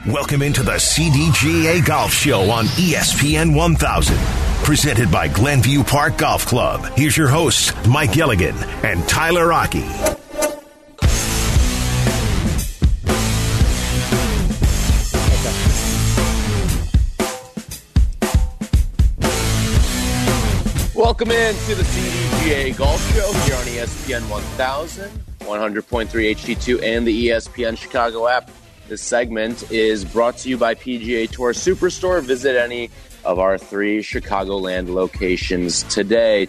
Welcome into the CDGA Golf Show on ESPN 1000. Presented by Glenview Park Golf Club. Here's your hosts, Mike Gilligan and Tyler Rocky. Welcome in to the CDGA Golf Show here on ESPN 1000, 100.3 HD2, and the ESPN Chicago app. This segment is brought to you by PGA Tour Superstore. Visit any of our 3 Chicagoland locations today.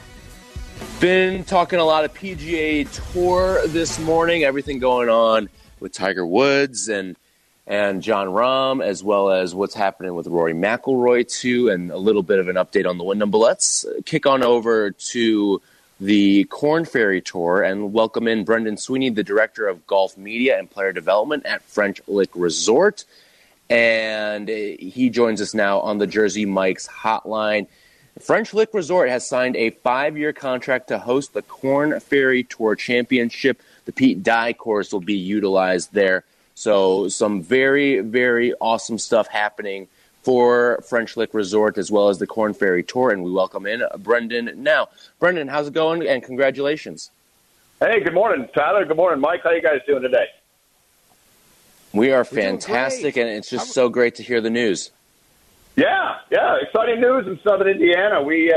Been talking a lot of PGA Tour this morning, everything going on with Tiger Woods and Jon Rahm, as well as what's happening with Rory McIlroy, too, and a little bit of an update on the Wyndham. But let's kick on over to the Korn Ferry Tour and welcome in Brendan Sweeney, the Director of Golf Media and Player Development at French Lick Resort. And he joins us now on the Jersey Mike's hotline. French Lick Resort has signed a 5-year contract to host the Korn Ferry Tour Championship. The Pete Dye course will be utilized there. So some very, very awesome stuff happening for French Lick Resort as well as the Korn Ferry Tour. And we welcome in Brendan now. Brendan, how's it going? And congratulations. Hey, good morning, Tyler. Good morning, Mike. How you guys doing today? We are fantastic, and it's just so great to hear the news. Yeah, exciting news in Southern Indiana. We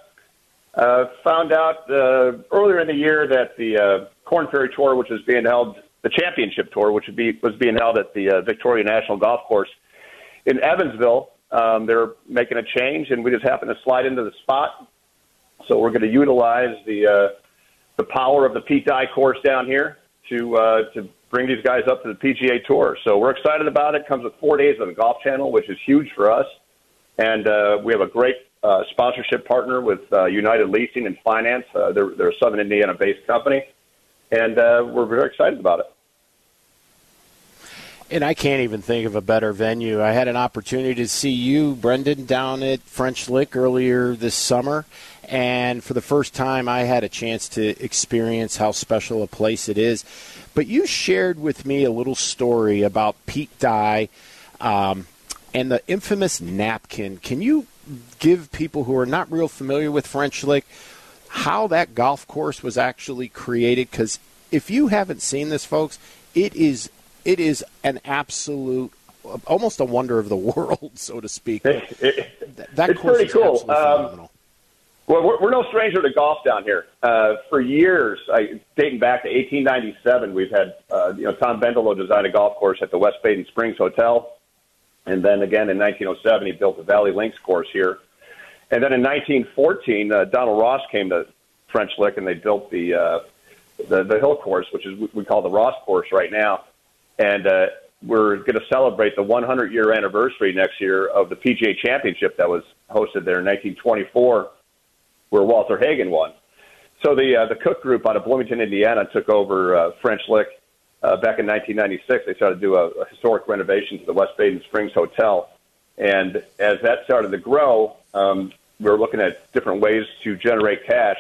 found out earlier in the year that the Korn Ferry Tour, which was being held, the championship tour, which was being held at the Victoria National Golf Course in Evansville, they're making a change, and we just happened to slide into the spot. So we're going to utilize the power of the Pete Dye course down here to bring these guys up to the PGA Tour. So we're excited about it. It comes with 4 days on the Golf Channel, which is huge for us. And we have a great sponsorship partner with United Leasing and Finance. They're a Southern Indiana-based company. And we're very excited about it. And I can't even think of a better venue. I had an opportunity to see you, Brendan, down at French Lick earlier this summer. And for the first time, I had a chance to experience how special a place it is. But you shared with me a little story about Pete Dye and the infamous napkin. Can you give people who are not real familiar with French Lick how that golf course was actually created? Because if you haven't seen this, folks, it is an absolute, almost a wonder of the world, so to speak. That it's course pretty is cool. Absolutely phenomenal. Well, we're no stranger to golf down here. For years, dating back to 1897, we've had Tom Bendelow design a golf course at the West Baden Springs Hotel, and then again in 1907 he built the Valley Links course here. And then in 1914, Donald Ross came to French Lick, and they built the hill course, which is we call the Ross course right now. And we're going to celebrate the 100-year anniversary next year of the PGA Championship that was hosted there in 1924, where Walter Hagen won. So the Cook Group out of Bloomington, Indiana, took over French Lick back in 1996. They started to do a historic renovation to the West Baden Springs Hotel. And as that started to grow, we were looking at different ways to generate cash,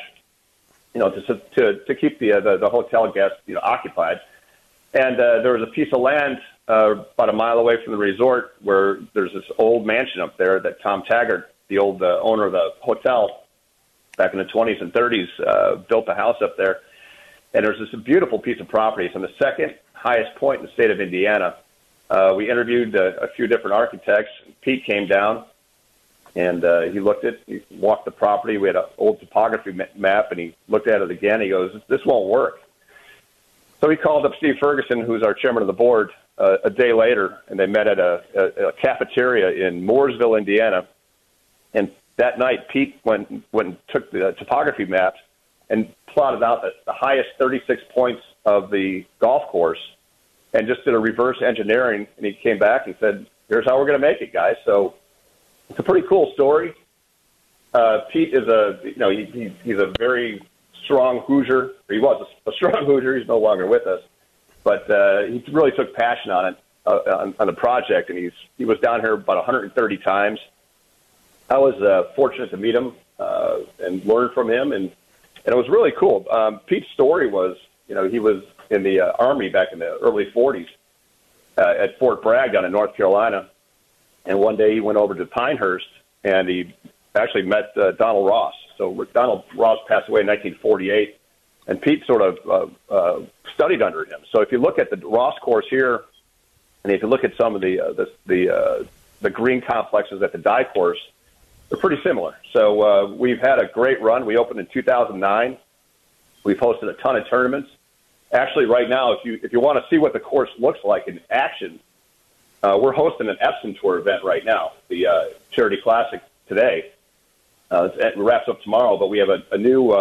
to keep the hotel guests, occupied. And there was a piece of land about a mile away from the resort where there's this old mansion up there that Tom Taggart, the old owner of the hotel back in the 20s and 30s, built a house up there. And there's this beautiful piece of property. It's on the second highest point in the state of Indiana. We interviewed a few different architects. Pete came down, and he walked the property. We had an old topography map, and he looked at it again. He goes, "This won't work." So he called up Steve Ferguson, who's our chairman of the board, a day later, and they met at a cafeteria in Mooresville, Indiana. And that night, Pete went and took the topography maps and plotted out the highest 36 points of the golf course and just did a reverse engineering. And he came back and said, "Here's how we're going to make it, guys." So it's a pretty cool story. Pete is he's a very strong Hoosier. He was a strong Hoosier. He's no longer with us, but he really took passion on it, on the project, and he was down here about 130 times. I was fortunate to meet him and learn from him, and it was really cool. Pete's story was, he was in the Army back in the early 40s, at Fort Bragg down in North Carolina. And one day he went over to Pinehurst, and he actually met Donald Ross. So Donald Ross passed away in 1948, and Pete sort of studied under him. So if you look at the Ross course here, and if you look at some of the green complexes at the Dye course, they're pretty similar. So we've had a great run. We opened in 2009. We've hosted a ton of tournaments. Actually, right now, if you want to see what the course looks like in action, we're hosting an Epson Tour event right now, the Charity Classic today. It wraps up tomorrow, but we have a new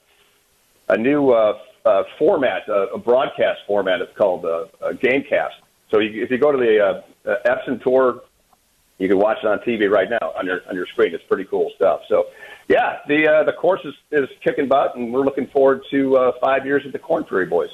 format, a broadcast format. It's called Gamecast. So if you go to the Epson Tour, you can watch it on TV right now on your screen. It's pretty cool stuff. So, yeah, the course is kicking butt, and we're looking forward to 5 years at the Korn Ferry Boys.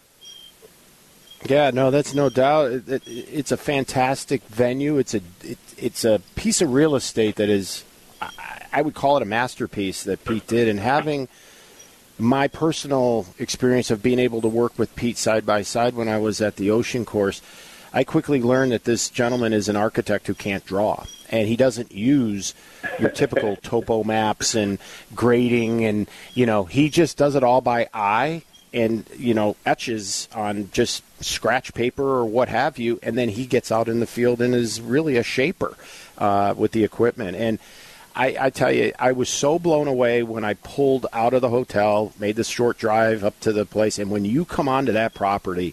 Yeah, no, that's no doubt. It's a fantastic venue. It's a piece of real estate that is, I would call it a masterpiece that Pete did. And having my personal experience of being able to work with Pete side by side when I was at the Ocean Course, I quickly learned that this gentleman is an architect who can't draw. And he doesn't use your typical topo maps and grading. And, he just does it all by eye. And, etches on just scratch paper or what have you, and then he gets out in the field and is really a shaper with the equipment. And I tell you, I was so blown away when I pulled out of the hotel, made this short drive up to the place, and when you come onto that property,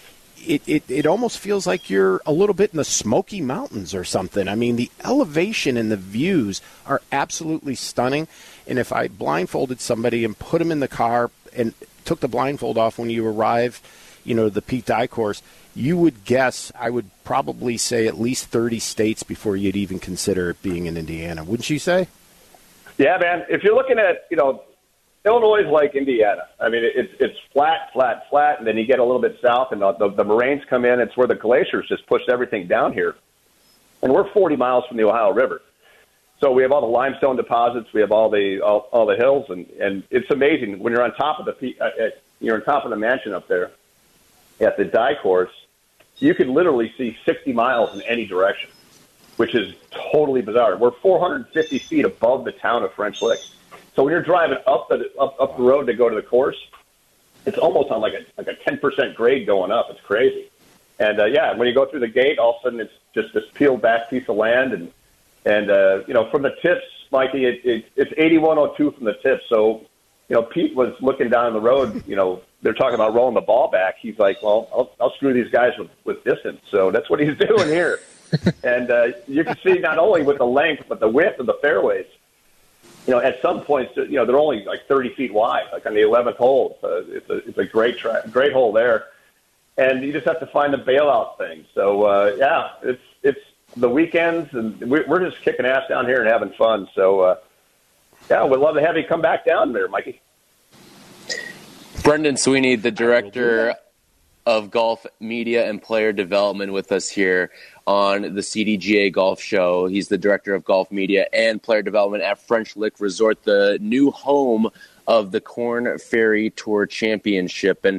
it almost feels like you're a little bit in the Smoky Mountains or something. I mean, the elevation and the views are absolutely stunning. And if I blindfolded somebody and put them in the car and took the blindfold off when you arrive, the Pete Dye course, you would guess, I would probably say at least 30 states before you'd even consider it being in Indiana. Wouldn't you say? Yeah, man. If you're looking at, Illinois is like Indiana. I mean, it's flat, flat, flat, and then you get a little bit south, and the moraines come in. It's where the glaciers just pushed everything down here. And we're 40 miles from the Ohio River. So we have all the limestone deposits. We have all the hills, and it's amazing when you're on top of the mansion up there at the Dye course. You can literally see 60 miles in any direction, which is totally bizarre. We're 450 feet above the town of French Lick. So when you're driving up the road to go to the course, it's almost on like a 10% grade going up. It's crazy. And when you go through the gate, all of a sudden it's just this peeled back piece of land, and from the tips, Mikey, it's 8102 from the tips. So, Pete was looking down the road. They're talking about rolling the ball back. He's like, well, I'll screw these guys with distance. So that's what he's doing here. And you can see not only with the length, but the width of the fairways. At some points, they're only like 30 feet wide, like on the 11th hole. It's a great hole there. And you just have to find the bailout thing. So, it's the weekends, and we're just kicking ass down here and having fun. So, we'd love to have you come back down there, Mikey. Brendan Sweeney, the director of golf media and player development, with us here on the CDGA Golf Show. He's the director of golf media and player development at French Lick Resort, the new home of the Korn Ferry Tour Championship. And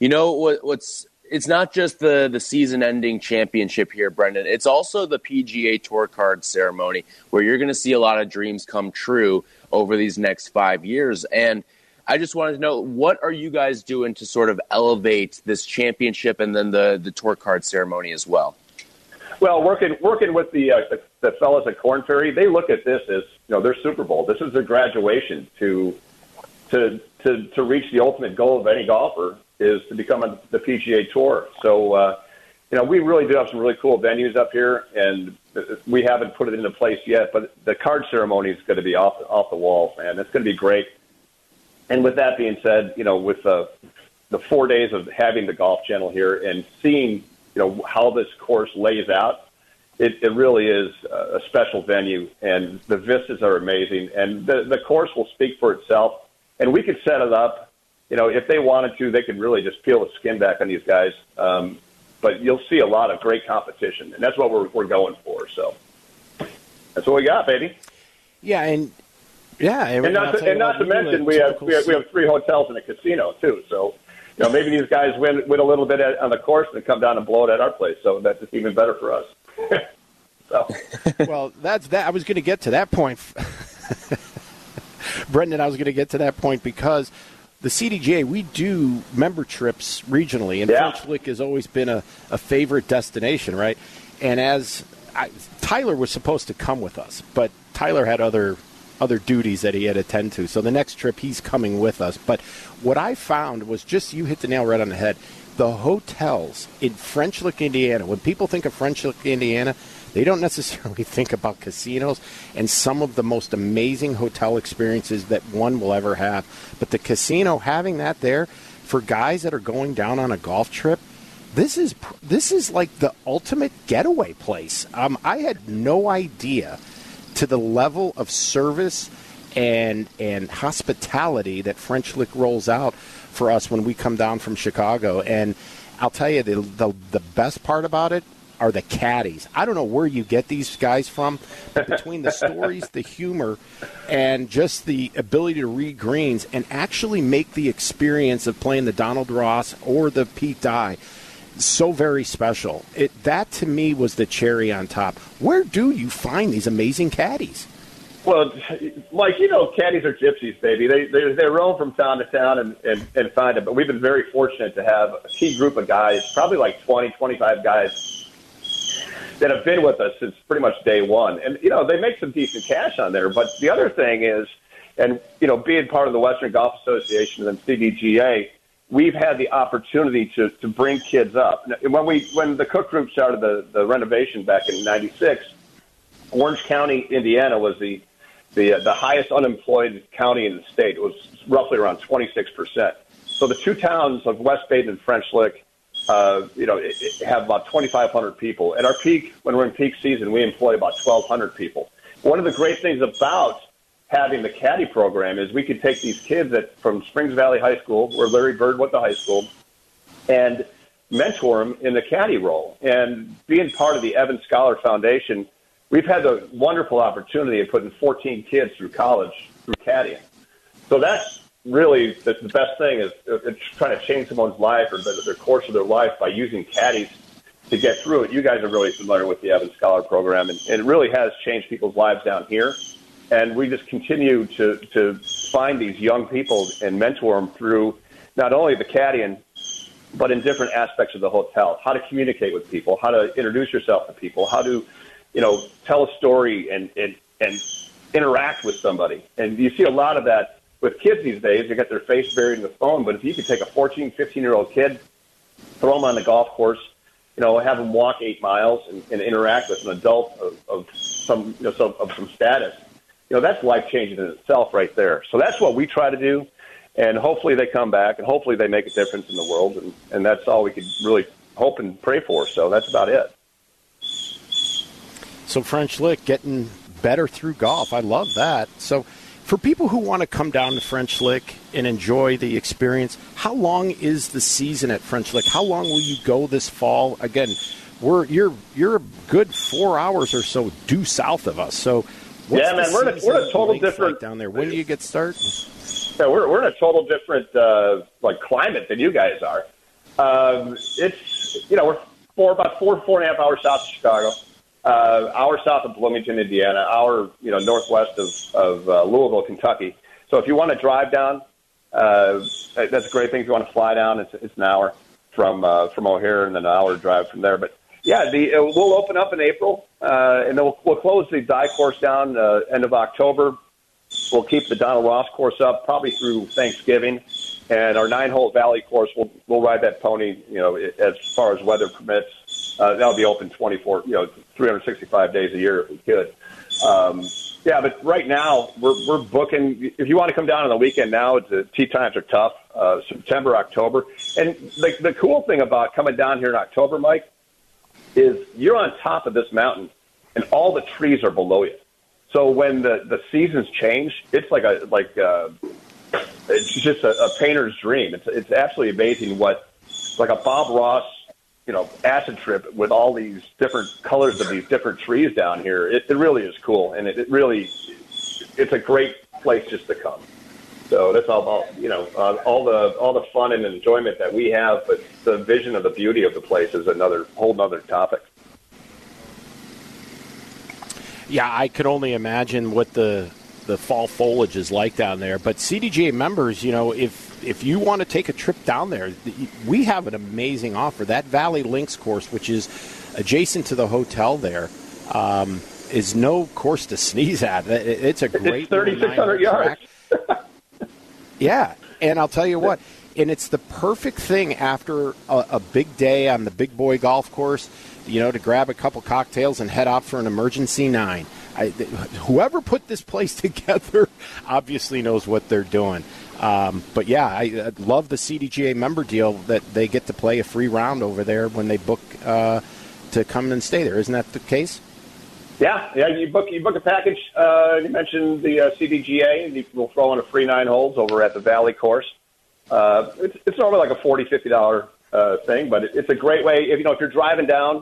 it's not just the season-ending championship here, Brendan. It's also the PGA Tour Card ceremony, where you're going to see a lot of dreams come true over these next 5 years. And I just wanted to know, what are you guys doing to sort of elevate this championship and then the Tour Card ceremony as well? Well, working with the fellas at Korn Ferry, they look at this as their Super Bowl. This is their graduation to reach the ultimate goal of any golfer, is to become the PGA Tour. So, we really do have some really cool venues up here, and we haven't put it into place yet, but the card ceremony is going to be off the wall, man. It's going to be great. And with that being said, with the 4 days of having the Golf Channel here and seeing, how this course lays out, it really is a special venue, and the vistas are amazing, and the course will speak for itself. And we could set it up, if they wanted to, they could really just peel the skin back on these guys. But you'll see a lot of great competition, and that's what we're going for. So that's what we got, baby. Yeah, and not to mention we have 3 hotels and a casino too. So maybe these guys win a little bit on the course and come down and blow it at our place. So that's just even better for us. So. Well, that's that. I was going to get to that point. Brendan, I was going to get to that point because the CDGA, we do member trips regionally, and French Lick has always been a favorite destination, right? And Tyler was supposed to come with us, but Tyler had other duties that he had to attend to. So the next trip, he's coming with us. But what I found was just, you hit the nail right on the head, the hotels in French Lick, Indiana. When people think of French Lick, Indiana, they don't necessarily think about casinos and some of the most amazing hotel experiences that one will ever have. But the casino, having that there for guys that are going down on a golf trip, this is like the ultimate getaway place. I had no idea to the level of service and hospitality that French Lick rolls out for us when we come down from Chicago. And I'll tell you, the best part about it are the caddies. I don't know where you get these guys from, but between the stories, the humor, and just the ability to read greens and actually make the experience of playing the Donald Ross or the Pete Dye so very special. That, to me, was the cherry on top. Where do you find these amazing caddies? Well, Mike, caddies are gypsies, baby. They roam from town to town and find them. But we've been very fortunate to have a key group of guys, probably like 20, 25 guys, that have been with us since pretty much day one. And, they make some decent cash on there. But the other thing is, and, being part of the Western Golf Association and CDGA, we've had the opportunity to bring kids up. When the Cook Group started the renovation back in '96, Orange County, Indiana, was the highest unemployed county in the state. It was roughly around 26%. So the two towns of West Baden and French Lick, have about 2,500 people. At our peak, when we're in peak season, we employ about 1,200 people. One of the great things about having the caddy program is we could take these kids from Springs Valley High School, where Larry Bird went to high school, and mentor them in the caddy role. And being part of the Evans Scholar Foundation, we've had the wonderful opportunity of putting 14 kids through college through caddying. So that's really the best thing, is trying to change someone's life or the course of their life by using caddies to get through it. You guys are really familiar with the Evans Scholar program, and it really has changed people's lives down here. And we just continue to find these young people and mentor them through not only the caddying, but in different aspects of the hotel, how to communicate with people, how to introduce yourself to people, how to, tell a story and interact with somebody. And you see a lot of that with kids these days. They get their face buried in the phone. But if you could take a 14, 15-year-old kid, throw them on the golf course, have them walk 8 miles and interact with an adult of some status, that's life-changing in itself right there. So that's what we try to do, and hopefully they come back, and hopefully they make a difference in the world, and that's all we could really hope and pray for. So that's about it. So French Lick getting better through golf. I love that. So for people who want to come down to French Lick and enjoy the experience, how long is the season at French Lick? How long will you go this fall? Again, you're a good 4 hours or so due south of us. So yeah, man, we're in a total different down there. When do you get started? Yeah, we're in a total different climate than you guys are. We're about 4.5 hours south of Chicago, hour south of Bloomington, Indiana, hour northwest of Louisville, Kentucky. So if you want to drive down, that's a great thing. If you want to fly down, it's an hour from O'Hare and then an hour drive from there. But yeah, we'll open up in April, and then we'll close the Dye course down end of October. We'll keep the Donald Ross course up probably through Thanksgiving, and our 9-hole Valley course, we'll ride that pony, as far as weather permits. That'll be open 365 days a year if we could. Yeah, but right now we're booking. If you want to come down on the weekend now, the tee times are tough. September, October, and the cool thing about coming down here in October, Mike, is you're on top of this mountain, and all the trees are below you. So when the seasons change, it's it's just a painter's dream. It's absolutely amazing what, like a Bob Ross, acid trip with all these different colors of these different trees down here. It really is cool, and it's a great place just to come. So that's all about, all the fun and enjoyment that we have, but the vision of the beauty of the place is another whole nother topic. Yeah, I could only imagine what the fall foliage is like down there. But CDGA members, if you want to take a trip down there, we have an amazing offer. That Valley Links course, which is adjacent to the hotel there, is no course to sneeze at. It's a great. It's 3,600 yards. Yeah, and I'll tell you what, and it's the perfect thing after a big day on the big boy golf course, to grab a couple cocktails and head out for an emergency 9. Whoever put this place together obviously knows what they're doing. But yeah, I love the CDGA member deal that they get to play a free round over there when they book to come and stay there. Isn't that the case? Yeah. You book a package. You mentioned the CDGA. We'll throw in a free 9 holes over at the Valley course. It's normally like a $40, $50 thing, but it's a great way. If you're driving down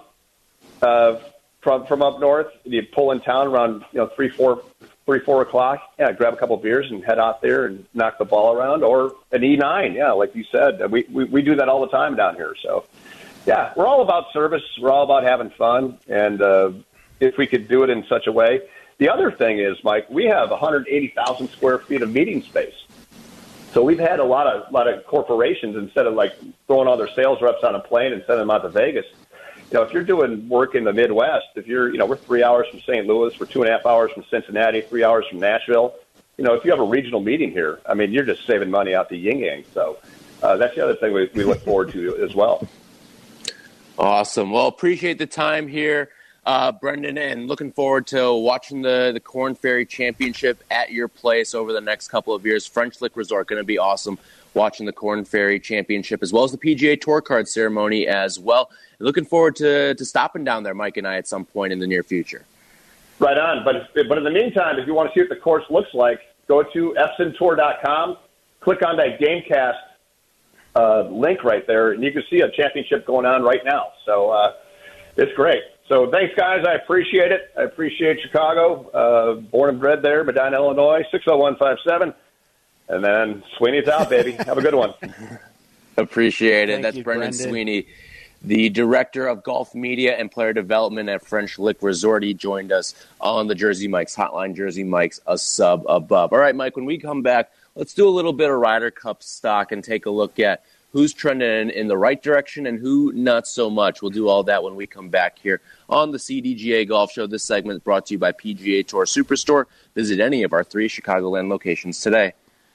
from up north, you pull in town around 3, 4 o'clock. Yeah, grab a couple of beers and head out there and knock the ball around, or an E9. Yeah, like you said, we do that all the time down here. So yeah, we're all about service. We're all about having fun, and if we could do it in such a way. The other thing is, Mike, we have 180,000 square feet of meeting space. So we've had a lot of corporations, instead of like throwing all their sales reps on a plane and sending them out to Vegas. If you're doing work in the Midwest, we're 3 hours from St. Louis, we're 2.5 hours from Cincinnati, 3 hours from Nashville. If you have a regional meeting here, you're just saving money out the yin-yang. So that's the other thing we look forward to as well. Awesome. Well, appreciate the time here, Brendan, and looking forward to watching the Korn Ferry Championship at your place over the next couple of years. French Lick Resort, going to be awesome watching the Korn Ferry Championship, as well as the PGA Tour Card ceremony as well. Looking forward to stopping down there, Mike and I, at some point in the near future. Right on. But in the meantime, if you want to see what the course looks like, go to epsontour.com, click on that Gamecast link right there, and you can see a championship going on right now. So it's great. So thanks, guys. I appreciate it. I appreciate Chicago. Born and bred there, Medina, Illinois, 60157. And then Sweeney's out, baby. Have a good one. Appreciate it. Thank That's you, Brendan Brendan Sweeney, the Director of Golf Media and Player Development at French Lick Resort. He joined us on the Jersey Mike's Hotline. Jersey Mike's a sub above. All right, Mike, when we come back, let's do a little bit of Ryder Cup stock and take a look at who's trending in the right direction and who not so much. We'll do all that when we come back here on the CDGA Golf Show. This segment is brought to you by PGA Tour Superstore. Visit any of our 3 Chicagoland locations today.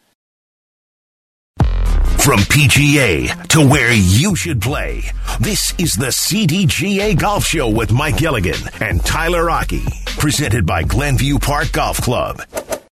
From PGA to where you should play, this is the CDGA Golf Show with Mike Gilligan and Tyler Rocky, presented by Glenview Park Golf Club.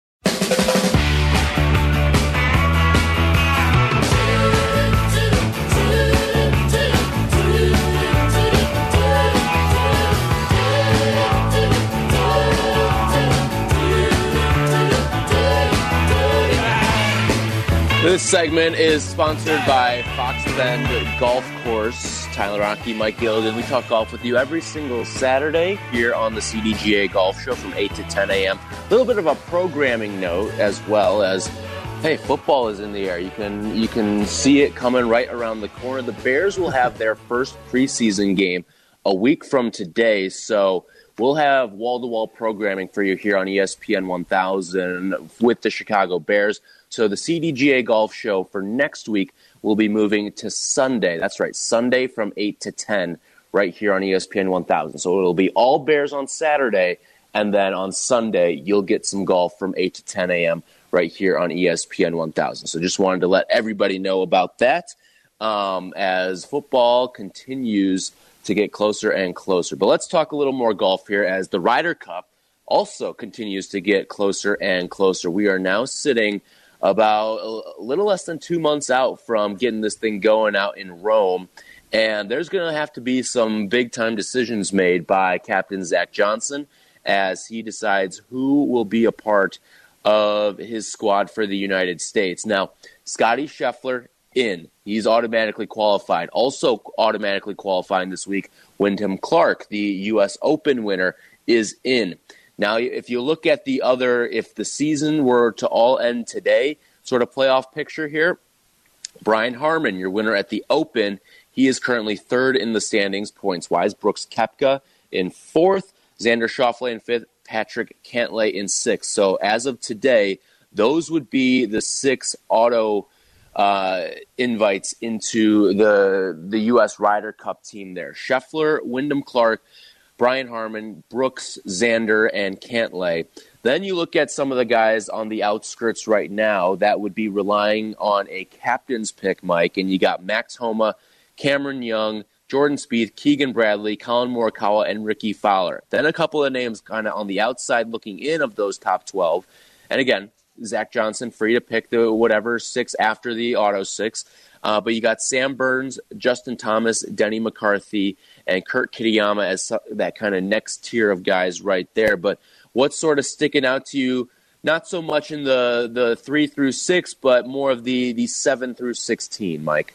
This segment is sponsored by Fox Bend Golf Course. Tyler Rocky, Mike Gilligan. We talk golf with you every single Saturday here on the CDGA Golf Show from 8 to 10 a.m. A little bit of a programming note as well as, hey, football is in the air. You can see it coming right around the corner. The Bears will have their first preseason game a week from today, so we'll have wall-to-wall programming for you here on ESPN 1000 with the Chicago Bears. So the CDGA Golf Show for next week will be moving to Sunday. That's right, Sunday from 8 to 10 right here on ESPN 1000. So it'll be all Bears on Saturday, and then on Sunday you'll get some golf from 8 to 10 a.m. right here on ESPN 1000. So just wanted to let everybody know about that as football continues to get closer and closer. But let's talk a little more golf here as the Ryder Cup also continues to get closer and closer. We are now sitting about a little less than 2 months out from getting this thing going out in Rome. And there's going to have to be some big-time decisions made by Captain Zach Johnson as he decides who will be a part of his squad for the United States. Now, Scotty Scheffler in. He's automatically qualified. Also automatically qualifying this week, Wyndham Clark, the U.S. Open winner, is in. Now, if you look at the other, if the season were to all end today, sort of playoff picture here. Brian Harman, your winner at the Open, he is currently third in the standings points-wise. Brooks Koepka in fourth, Xander Schauffele in fifth, Patrick Cantlay in sixth. So as of today, those would be the 6 auto invites into the U.S. Ryder Cup team there. Scheffler, Wyndham Clark, Brian Harman, Brooks, Xander, and Cantlay. Then you look at some of the guys on the outskirts right now that would be relying on a captain's pick, Mike, and you got Max Homa, Cameron Young, Jordan Spieth, Keegan Bradley, Colin Morikawa, and Ricky Fowler. Then a couple of names kind of on the outside looking in of those top 12. And again, Zach Johnson, free to pick the whatever 6 after the auto 6. But you got Sam Burns, Justin Thomas, Denny McCarthy, and Kurt Kitayama as that kind of next tier of guys right there. But what's sort of sticking out to you, not so much in the 3 through 6, but more of the 7 through 16, Mike?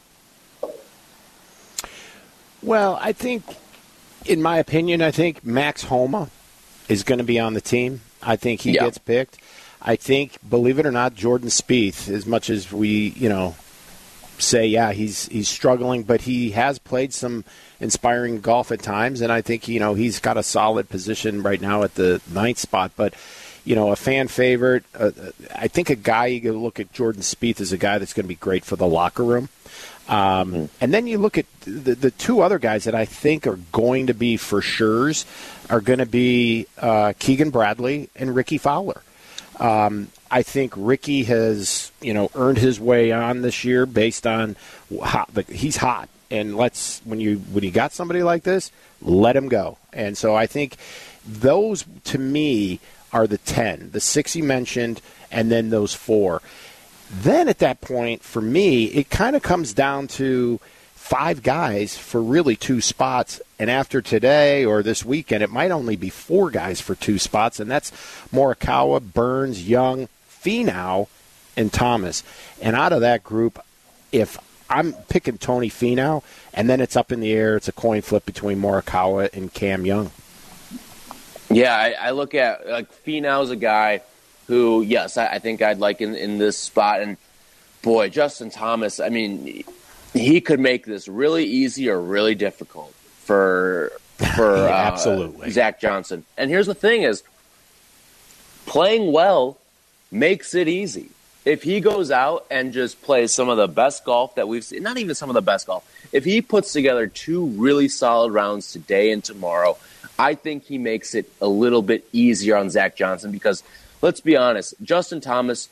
Well, I think, in my opinion, I think Max Homa is going to be on the team. I think he gets picked. I think, believe it or not, Jordan Spieth, as much as we, say, he's struggling, but he has played some inspiring golf at times, and I think, he's got a solid position right now at the 9th spot. But, a fan favorite, I think a guy you can look at Jordan Spieth as a guy that's going to be great for the locker room. And then you look at the 2 other guys that I think are going to be for sures are going to be Keegan Bradley and Ricky Fowler. I think Ricky has, earned his way on this year based on he's hot. And when you got somebody like this, let him go. And so I think those, to me, are the 10, the 6 you mentioned, and then those 4. Then at that point, for me, it kind of comes down to 5 guys for really 2 spots. And after today or this weekend, it might only be 4 guys for 2 spots, and that's Morikawa, Burns, Young, Finau, and Thomas. And out of that group, if I'm picking Tony Finau, and then it's up in the air, it's a coin flip between Morikawa and Cam Young. Yeah, I look at Finau's a guy who, yes, I think I'd like in this spot. And, boy, Justin Thomas, I mean, he could make this really easy or really difficult for absolutely Zach Johnson. And here's the thing is, playing well makes it easy. If he goes out and just plays some of the best golf that we've seen, not even some of the best golf, if he puts together 2 really solid rounds today and tomorrow, I think he makes it a little bit easier on Zach Johnson because, let's be honest, Justin Thomas,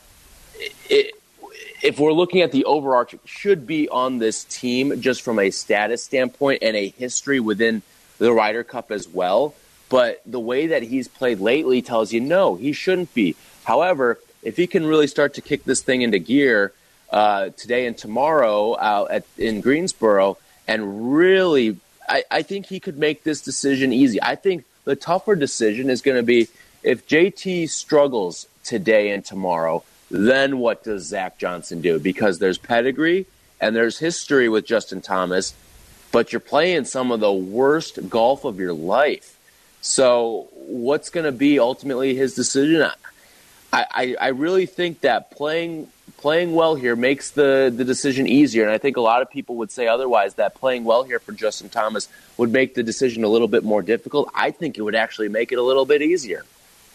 if we're looking at the overarching, should be on this team just from a status standpoint and a history within the Ryder Cup as well. But the way that he's played lately tells you, no, he shouldn't be. However, if he can really start to kick this thing into gear today and tomorrow out in Greensboro and really – I think he could make this decision easy. I think the tougher decision is going to be if JT struggles today and tomorrow, then what does Zach Johnson do? Because there's pedigree and there's history with Justin Thomas, but you're playing some of the worst golf of your life. So what's going to be ultimately his decision? I really think that playing well here makes the decision easier, and I think a lot of people would say otherwise, that playing well here for Justin Thomas would make the decision a little bit more difficult. I think it would actually make it a little bit easier.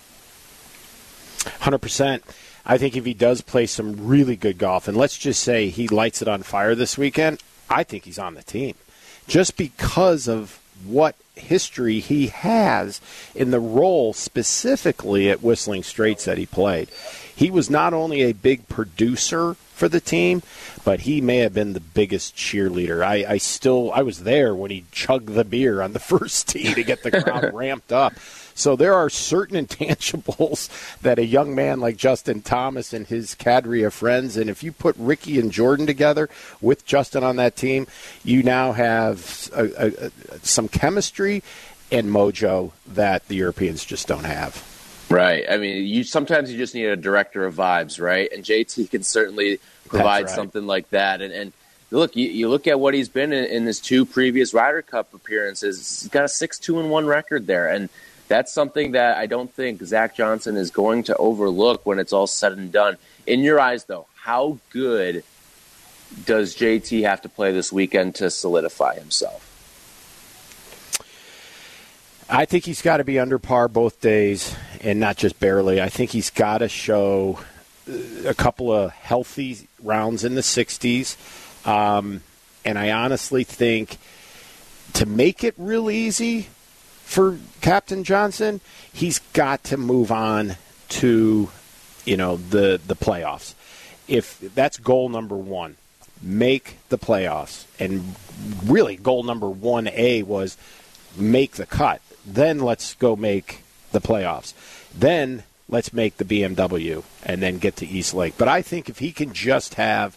100%. I think if he does play some really good golf, and let's just say he lights it on fire this weekend, I think he's on the team. Just because of what history he has in the role specifically at Whistling Straits that he played. He was not only a big producer for the team, but he may have been the biggest cheerleader. I was there when he chugged the beer on the first tee to get the crowd ramped up. So there are certain intangibles that a young man like Justin Thomas and his cadre of friends, and if you put Ricky and Jordan together with Justin on that team, you now have some chemistry and mojo that the Europeans just don't have. Right. I mean, sometimes you just need a director of vibes, right? And JT can certainly provide something like that. And look, you look at what he's been in his 2 previous Ryder Cup appearances. He's got a 6-2-1 record there. And that's something that I don't think Zach Johnson is going to overlook when it's all said and done. In your eyes, though, how good does JT have to play this weekend to solidify himself? I think he's got to be under par both days, and not just barely. I think he's got to show a couple of healthy rounds in the 60s. And I honestly think to make it real easy for Captain Johnson, he's got to move on to, the playoffs. If that's goal number one, make the playoffs. And really, goal number 1A was make the cut. Then let's go make the playoffs. Then let's make the BMW and then get to East Lake. But I think if he can just have,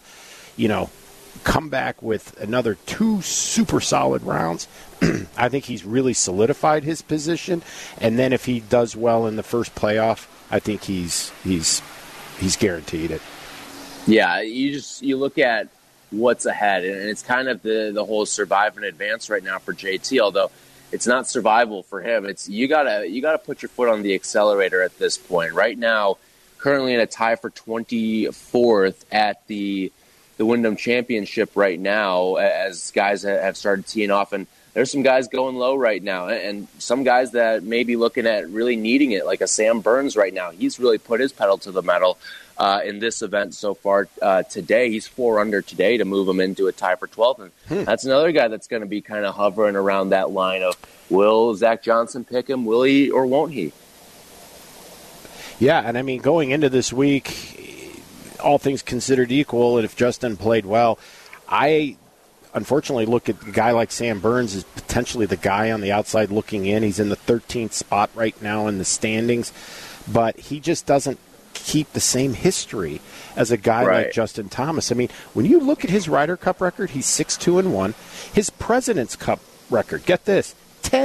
come back with another 2 super solid rounds, I think he's really solidified his position. And then if he does well in the first playoff, I think he's guaranteed it. Yeah, you look at what's ahead, and it's kind of the whole survive and advance right now for JT, although it's not survival for him. It's you gotta put your foot on the accelerator at this point. Right now, currently in a tie for 24th at the Wyndham Championship right now, as guys have started teeing off, and there's some guys going low right now, and some guys that may be looking at really needing it, like a Sam Burns right now. He's really put his pedal to the metal in this event so far today. He's 4 under today to move him into a tie for 12th. And that's another guy that's going to be kind of hovering around that line of, will Zach Johnson pick him? Will he or won't he? Yeah, and I mean, going into this week, all things considered equal, and if Justin played well, I unfortunately look at a guy like Sam Burns as potentially the guy on the outside looking in. He's in the 13th spot right now in the standings, but he just doesn't keep the same history as a guy like Justin Thomas. I mean, when you look at his Ryder Cup record, he's 6-2-1. His President's Cup record, get this,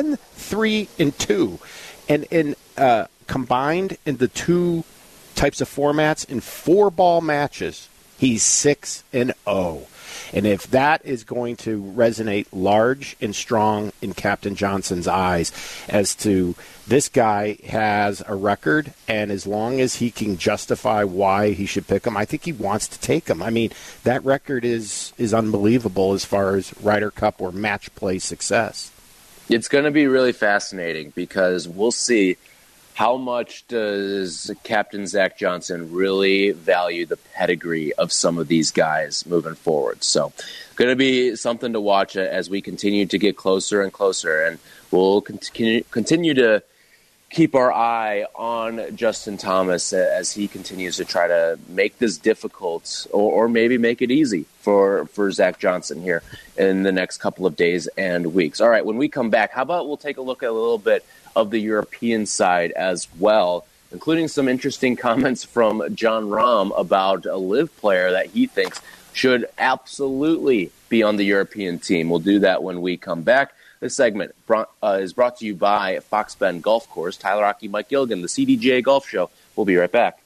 10-3-2. And in combined in the 2 types of formats in 4-ball matches, he's 6-0. And if that is going to resonate large and strong in Captain Johnson's eyes as to this guy has a record, and as long as he can justify why he should pick him, I think he wants to take him. I mean, that record is unbelievable as far as Ryder Cup or match play success. It's going to be really fascinating because we'll see how much does Captain Zach Johnson really value the pedigree of some of these guys moving forward. So going to be something to watch as we continue to get closer and closer, and we'll continue to keep our eye on Justin Thomas as he continues to try to make this difficult or maybe make it easy for Zach Johnson here in the next couple of days and weeks. All right, when we come back, how about we'll take a look at a little bit of the European side as well, including some interesting comments from Jon Rahm about a LIV player that he thinks should absolutely be on the European team. We'll do that when we come back. This segment is brought to you by Fox Bend Golf Course. Tyler Rocky, Mike Gilligan, the CDGA Golf Show. We'll be right back.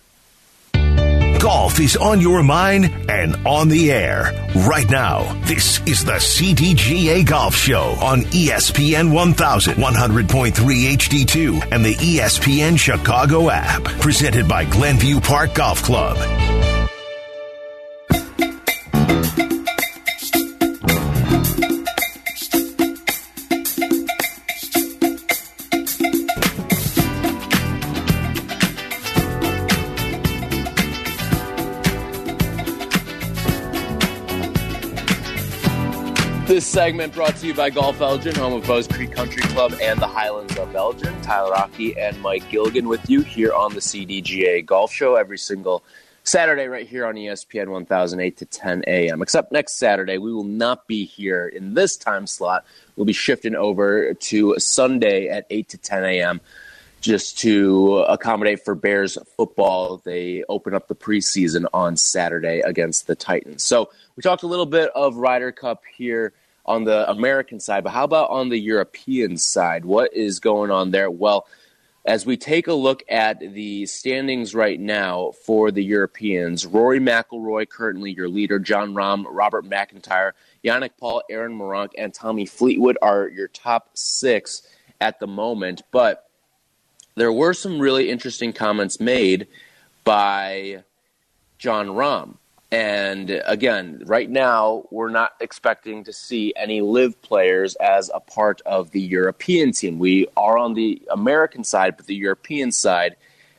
Golf is on your mind and on the air right now. This is the CDGA Golf Show on ESPN 1000, 100.3 HD2, and the ESPN Chicago app. Presented by Glenview Park Golf Club. This segment brought to you by Golf Elgin, home of Bowes Creek Country Club and the Highlands of Elgin. Tyler Rocky and Mike Gilligan with you here on the CDGA Golf Show every single Saturday right here on ESPN 1008 to 10 a.m. Except next Saturday, we will not be here in this time slot. We'll be shifting over to Sunday at 8 to 10 a.m. just to accommodate for Bears football. They open up the preseason on Saturday against the Titans. So we talked a little bit of Ryder Cup here on the American side, but how about on the European side? What is going on there? Well, as we take a look at the standings right now for the Europeans, Rory McIlroy, currently your leader, Jon Rahm, Robert McIntyre, Yannick Paul, Aaron Meronk, and Tommy Fleetwood are your top 6 at the moment. But there were some really interesting comments made by Jon Rahm. And again, right now, we're not expecting to see any LIV players as a part of the European team. We are on the American side, but the European side,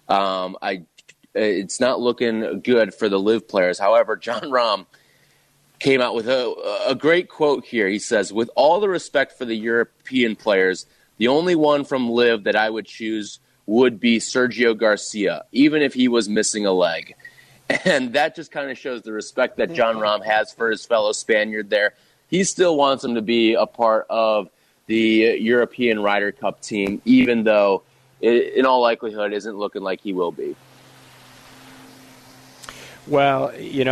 it's not looking good for the LIV players. However, Jon Rahm came out with a great quote here. He says, "With all the respect for the European players, the only one from LIV that I would choose would be Sergio Garcia, even if he was missing a leg." And that just kind of shows the respect that Jon Rahm has for his fellow Spaniard there. He still wants him to be a part of the European Ryder Cup team, even though it, in all likelihood, isn't looking like he will be. Well,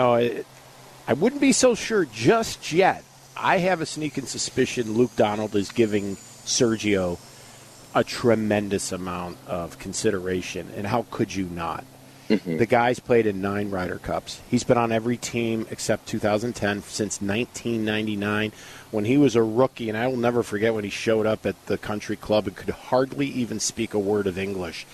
I wouldn't be so sure just yet. I have a sneaking suspicion Luke Donald is giving Sergio a tremendous amount of consideration, and how could you not? Mm-hmm. The guy's played in 9 Ryder Cups. He's been on every team except 2010 since 1999 when he was a rookie, and I will never forget when he showed up at the country club and could hardly even speak a word of English.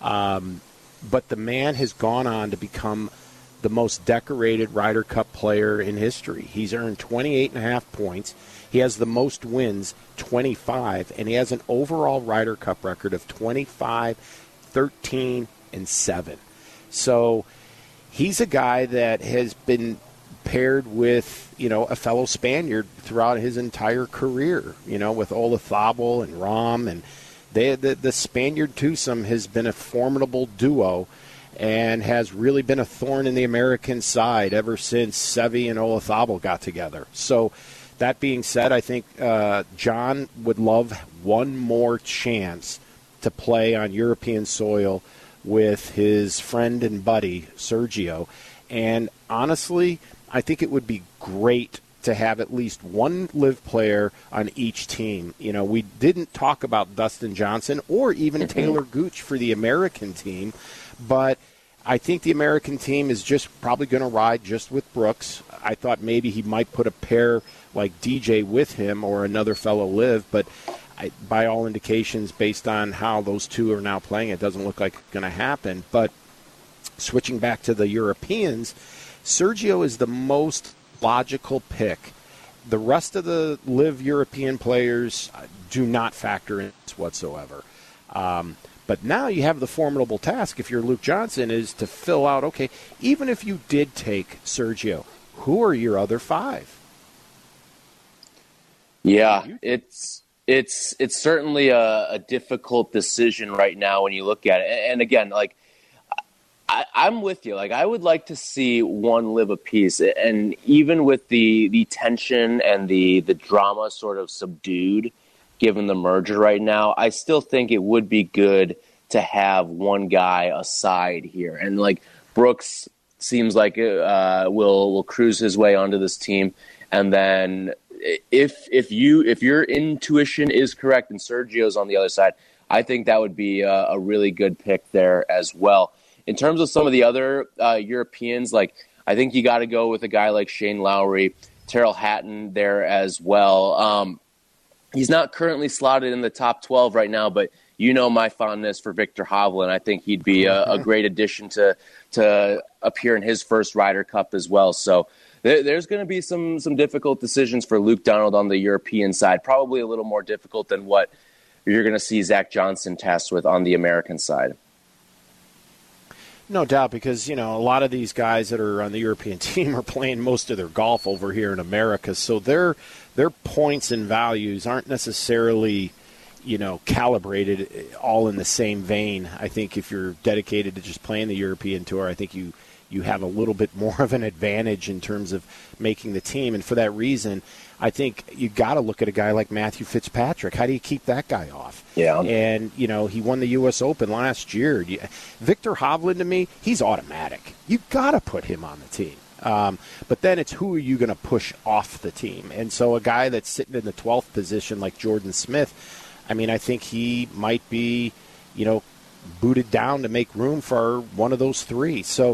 But the man has gone on to become the most decorated Ryder Cup player in history. He's earned 28.5 points. He has the most wins, 25, and he has an overall Ryder Cup record of 25, 13, and 7. So he's a guy that has been paired with, a fellow Spaniard throughout his entire career, with Olazabal and Rahm. And the Spaniard twosome has been a formidable duo and has really been a thorn in the American side ever since Seve and Olazabal got together. So that being said, I think John would love one more chance to play on European soil with his friend and buddy, Sergio. And honestly, I think it would be great to have at least one LIV player on each team. We didn't talk about Dustin Johnson or even Taylor Gooch for the American team, but I think the American team is just probably going to ride just with Brooks. I thought maybe he might put a pair like DJ with him or another fellow LIV, but by all indications, based on how those two are now playing, it doesn't look like it's going to happen. But switching back to the Europeans, Sergio is the most logical pick. The rest of the LIV European players do not factor in this whatsoever. But now you have the formidable task, if you're Luke Johnson, is to fill out, okay, even if you did take Sergio, who are your other 5? Yeah, It's certainly a difficult decision right now when you look at it. And again, I'm with you. I would like to see one LIV apiece. And even with the tension and the drama sort of subdued, given the merger right now, I still think it would be good to have one guy aside here. And Brooks seems like will cruise his way onto this team. And then if your intuition is correct and Sergio's on the other side, I think that would be a really good pick there as well. In terms of some of the other Europeans, I think you got to go with a guy like Shane Lowry, Tyrrell Hatton there as well. He's not currently slotted in the top 12 right now, but my fondness for Viktor Hovland. I think he'd be a great addition to appear in his first Ryder Cup as well. So there's going to be some difficult decisions for Luke Donald on the European side, probably a little more difficult than what you're going to see Zach Johnson tasked with on the American side. No doubt, because, a lot of these guys that are on the European team are playing most of their golf over here in America, so their points and values aren't necessarily, calibrated all in the same vein. I think if you're dedicated to just playing the European Tour, I think you have a little bit more of an advantage in terms of making the team. And for that reason, I think you got to look at a guy like Matthew Fitzpatrick. How do you keep that guy off? Yeah. And, he won the U.S. Open last year. Viktor Hovland, to me, he's automatic. You got to put him on the team. But then it's who are you going to push off the team? And so a guy that's sitting in the 12th position like Jordan Smith, I think he might be, booted down to make room for one of those 3. So,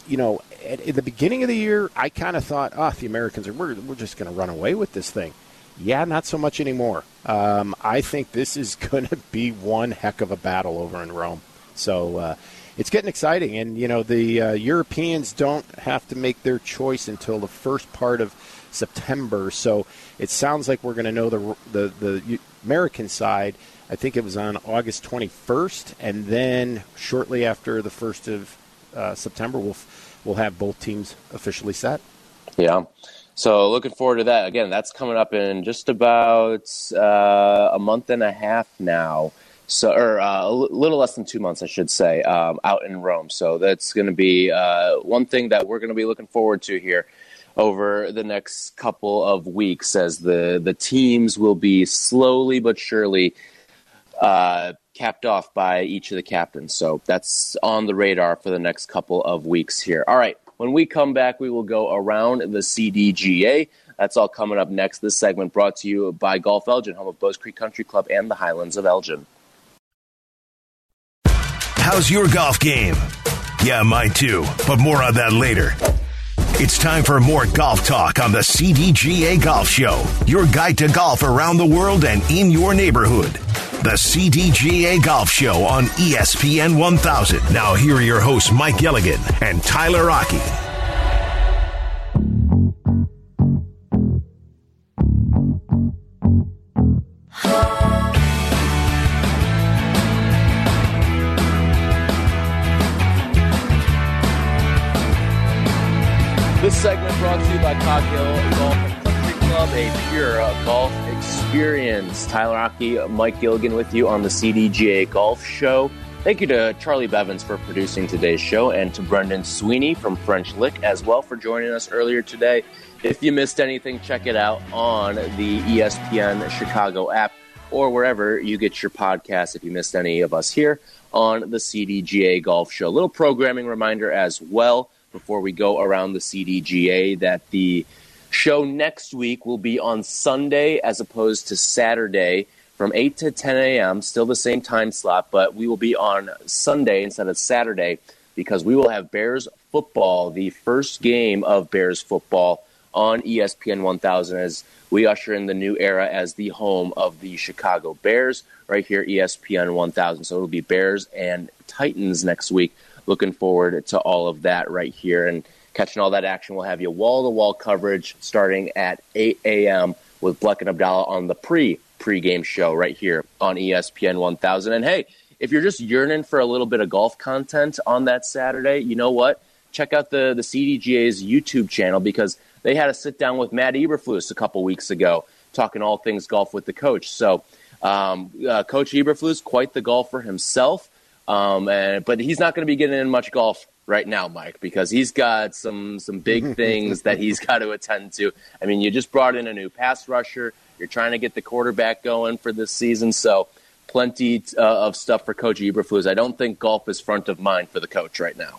in the beginning of the year, I kind of thought, the Americans we're just going to run away with this thing. Yeah, not so much anymore. I think this is going to be one heck of a battle over in Rome. So it's getting exciting. And, the Europeans don't have to make their choice until the first part of September. So it sounds like we're going to know the American side. I think it was on August 21st. And then shortly after the 1st of September, we'll have both teams officially set. Yeah. So looking forward to that. Again, that's coming up in just about a month and a half now. So, or a little less than 2 months, I should say, out in Rome. So that's going to be one thing that we're going to be looking forward to here over the next couple of weeks, as the teams will be slowly but surely capped off by each of the captains. So that's on the radar for the next couple of weeks here. All right. When we come back, we will go around the CDGA. That's all coming up next. This segment brought to you by Golf Elgin, home of Bowes Creek Country Club and the Highlands of Elgin. How's your golf game? Yeah, mine too, but more on that later. It's time for more golf talk on the CDGA Golf Show, your guide to golf around the world and in your neighborhood. The CDGA Golf Show on ESPN 1000. Now here are your hosts, Mike Gilligan and Tyler Rocky. This segment brought to you by Cog Hill Golf and Country Club, a pure golf experience. Tyler Rocky, Mike Gilligan with you on the CDGA Golf Show. Thank you to Charlie Bevins for producing today's show, and to Brendan Sweeney from French Lick as well for joining us earlier today. If you missed anything, check it out on the ESPN Chicago app or wherever you get your podcasts if you missed any of us here on the CDGA Golf Show. A little programming reminder as well before we go around the CDGA that the show next week will be on Sunday as opposed to Saturday from 8 to 10 a.m., still the same time slot, but we will be on Sunday instead of Saturday because we will have Bears football, the first game of Bears football on ESPN 1000 as we usher in the new era as the home of the Chicago Bears right here, ESPN 1000. So it'll be Bears and Titans next week. Looking forward to all of that right here and catching all that action. We'll have you wall-to-wall coverage starting at 8 a.m. with Bleck and Abdallah on the pre-game show right here on ESPN 1000. And hey, if you're just yearning for a little bit of golf content on that Saturday, you know what? Check out the CDGA's YouTube channel because they had a sit-down with Matt Eberflus a couple weeks ago talking all things golf with the coach. So Coach Eberflus, quite the golfer himself. But he's not going to be getting in much golf right now, Mike, because he's got some big things that he's got to attend to. I mean, you just brought in a new pass rusher. You're trying to get the quarterback going for this season, so plenty of stuff for Coach Eberflus. I don't think golf is front of mind for the coach right now.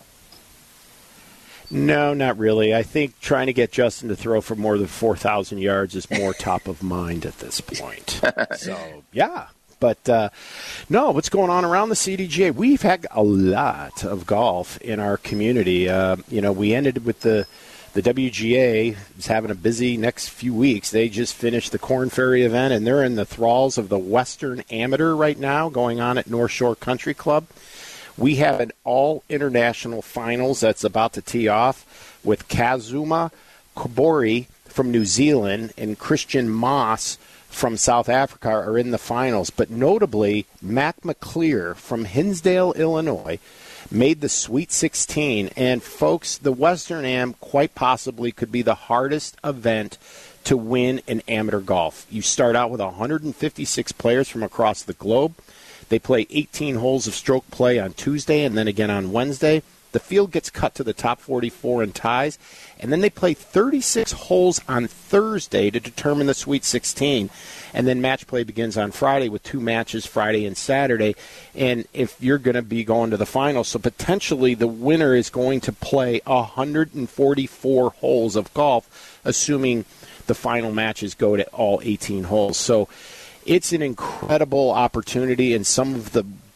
No, not really. I think trying to get Justin to throw for more than 4,000 yards is more top of mind at this point. So, yeah. But, no, what's going on around the CDGA? We've had a lot of golf in our community. We ended with the WGA is having a busy next few weeks. They just finished the Corn Ferry event, and they're in the thralls of the Western Amateur right now going on at North Shore Country Club. We have an all-international finals that's about to tee off with Kazuma Kobori from New Zealand and Christian Moss from South Africa are in the finals. But notably, Matt McClear from Hinsdale, Illinois, made the Sweet 16. And, folks, the Western Am quite possibly could be the hardest event to win in amateur golf. You start out with 156 players from across the globe. They play 18 holes of stroke play on Tuesday and then again on Wednesday. The field gets cut to the top 44 in ties, and then they play 36 holes on Thursday to determine the Sweet 16. And then match play begins on Friday with 2 matches, Friday and Saturday. And if you're going to be going to the finals, so potentially the winner is going to play 144 holes of golf, assuming the final matches go to all 18 holes. So it's an incredible opportunity, and some of the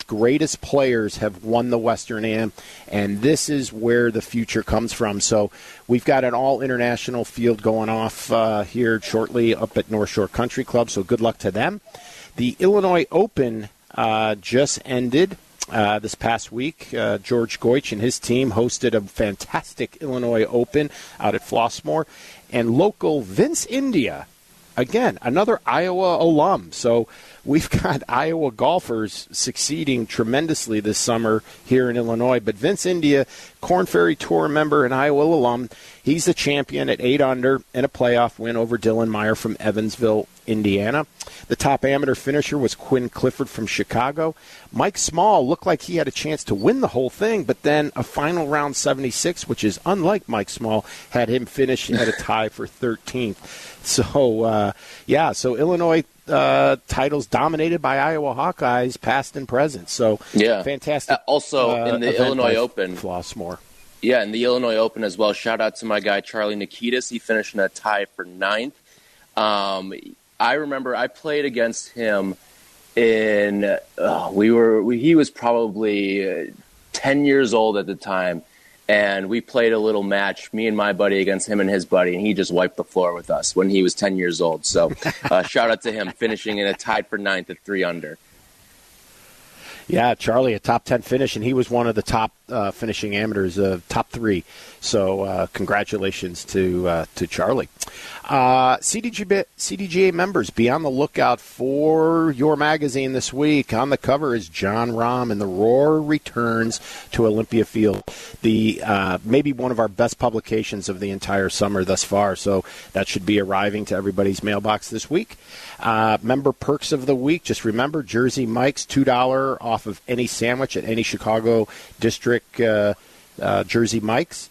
greatest players have won the Western Am, and this is where the future comes from. So we've got an all-international field going off here shortly up at North Shore Country Club, so good luck to them. The Illinois Open just ended this past week. George Goich and his team hosted a fantastic Illinois Open out at Flossmoor, and local Vince India, again, another Iowa alum. So we've got Iowa golfers succeeding tremendously this summer here in Illinois. But Vince India, Korn Ferry Tour member and Iowa alum, he's the champion at 8 under and a playoff win over Dylan Meyer from Evansville, Indiana. The top amateur finisher was Quinn Clifford from Chicago. Mike Small looked like he had a chance to win the whole thing, but then a final round 76, which is unlike Mike Small, had him finish at a tie for 13th. So, so Illinois titles dominated by Iowa Hawkeyes, past and present. So, fantastic. Also, in the Illinois Open, Flossmoor. Yeah, in the Illinois Open as well. Shout out to my guy, Charlie Nikitas. He finished in a tie for 9th. I remember I played against him in, he was probably 10 years old at the time, and we played a little match, me and my buddy against him and his buddy, and he just wiped the floor with us when he was 10 years old. So shout out to him, finishing in a tied for 9th at 3 under. Yeah, Charlie, a top 10 finish, and he was one of the top finishing amateurs, top 3. So congratulations to Charlie. CDGA members, be on the lookout for your magazine this week. On the cover is John Rahm, and the Roar returns to Olympia Field. The maybe one of our best publications of the entire summer thus far. So that should be arriving to everybody's mailbox this week. Member perks of the week, just remember, Jersey Mike's $2 off of any sandwich at any Chicago district Jersey Mike's.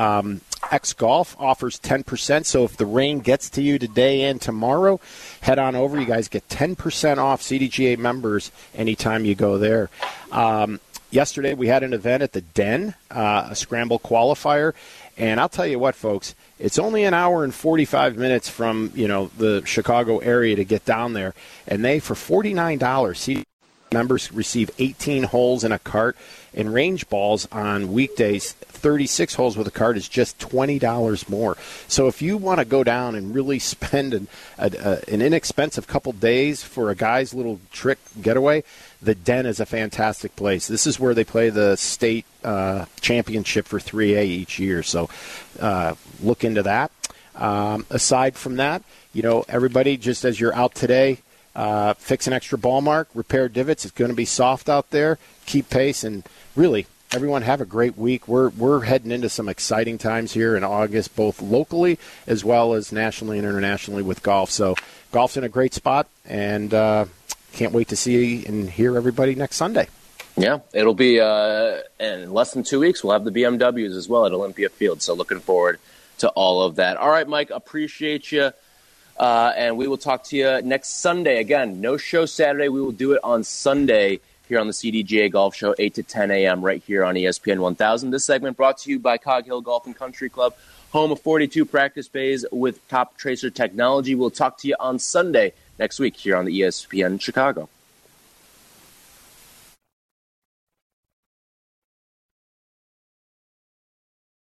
X Golf offers 10%, so if the rain gets to you today and tomorrow, head on over. You guys get 10% off CDGA members anytime you go there. Yesterday we had an event at the Den, a scramble qualifier, and I'll tell you what, folks, it's only an hour and 45 minutes from the Chicago area to get down there, and they, for $49, CDGA members receive 18 holes in a cart, and range balls on weekdays, 36 holes with a cart is just $20 more. So if you want to go down and really spend an inexpensive couple days for a guy's little trick getaway, the Den is a fantastic place. This is where they play the state championship for 3A each year. So look into that. Aside from that, everybody, just as you're out today, fix an extra ball mark, repair divots. It's going to be soft out there. Keep pace, and really, everyone have a great week. We're heading into some exciting times here in August, both locally as well as nationally and internationally with golf. So golf's in a great spot, and can't wait to see and hear everybody next Sunday. Yeah, it'll be in less than 2 weeks. We'll have the BMWs as well at Olympia Field. So looking forward to all of that. All right, Mike, appreciate you. And we will talk to you next Sunday. Again, no show Saturday. We will do it on Sunday here on the CDGA Golf Show, 8 to 10 a.m. right here on ESPN 1000. This segment brought to you by Cog Hill Golf and Country Club, home of 42 practice bays with Top Tracer technology. We'll talk to you on Sunday next week here on the ESPN Chicago.